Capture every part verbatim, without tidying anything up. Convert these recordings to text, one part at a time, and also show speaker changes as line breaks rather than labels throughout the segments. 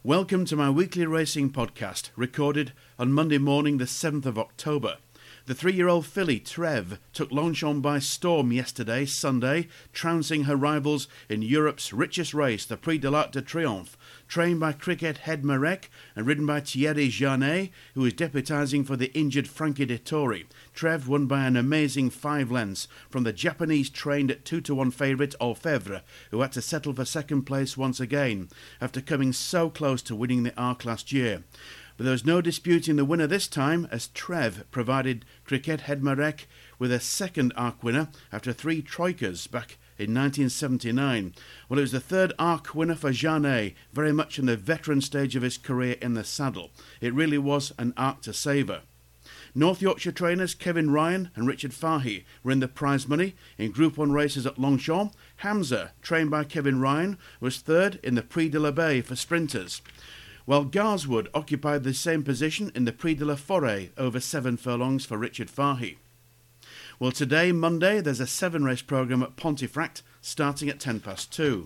Welcome to my weekly racing podcast, recorded on Monday morning the seventh of October. The three-year-old filly Trev took Longchamp by storm yesterday, Sunday, trouncing her rivals in Europe's richest race, the Prix de l'Arc de Triomphe, trained by Cricket Head Marek and ridden by Thierry Janet, who is deputising for the injured Frankie Dettori. Trev won by an amazing five lengths from the Japanese-trained at two to one favourite Orfèvre, who had to settle for second place once again, after coming so close to winning the Arc last year. But there was no disputing the winner this time, as Trev provided Cricket Head Marek with a second Arc winner after three troikas back in nineteen seventy-nine. Well, it was the third Arc winner for Janet, very much in the veteran stage of his career in the saddle. It really was an Arc to savour. North Yorkshire trainers Kevin Ryan and Richard Fahey were in the prize money in Group one races at Longchamp. Hamza, trained by Kevin Ryan, was third in the Prix de la Bay for sprinters, while Garswood occupied the same position in the Prix de la Forêt over seven furlongs for Richard Fahey. Well, today, Monday, there's a seven-race programme at Pontefract starting at ten past two.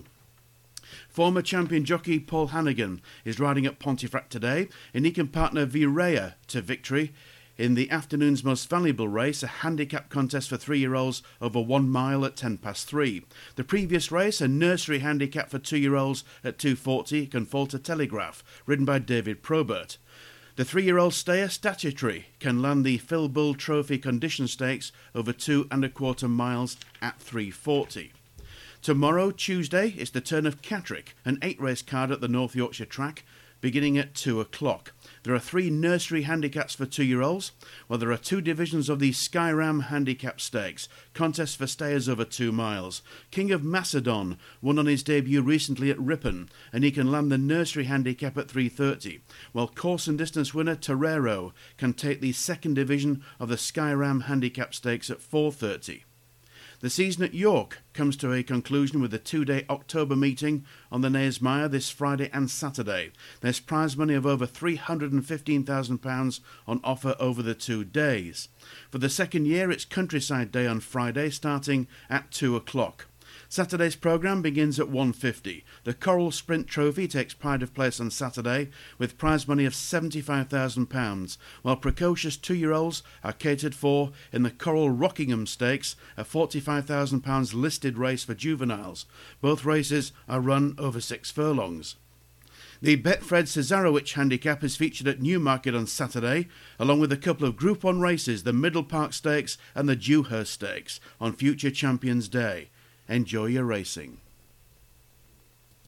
Former champion jockey Paul Hannigan is riding at Pontefract today, and he can partner Virea to victory in the afternoon's most valuable race, a handicap contest for three-year-olds over one mile at ten past three. The previous race, a nursery handicap for two-year-olds at two forty, can fall to Telegraph, ridden by David Probert. The three-year-old stayer, Statutory, can land the Phil Bull Trophy Condition Stakes over two and a quarter miles at three forty. Tomorrow, Tuesday, is the turn of Catterick, an eight-race card at the North Yorkshire track, beginning at two o'clock. There are three nursery handicaps for two-year-olds, while there are two divisions of the Skyram Handicap Stakes, contests for stayers over two miles. King of Macedon won on his debut recently at Ripon, and he can land the nursery handicap at three thirty, while course and distance winner Torero can take the second division of the Skyram Handicap Stakes at four thirty. The season at York comes to a conclusion with a two-day October meeting on the Knavesmire this Friday and Saturday. There's prize money of over three hundred fifteen thousand pounds on offer over the two days. For the second year, it's Countryside Day on Friday, starting at two o'clock. Saturday's programme begins at one fifty. The Coral Sprint Trophy takes pride of place on Saturday with prize money of seventy-five thousand pounds, while precocious two-year-olds are catered for in the Coral Rockingham Stakes, a forty-five thousand pounds listed race for juveniles. Both races are run over six furlongs. The Betfred Cesarewitch Handicap is featured at Newmarket on Saturday, along with a couple of Group one races, the Middle Park Stakes and the Dewhurst Stakes, on Future Champions Day. Enjoy your racing.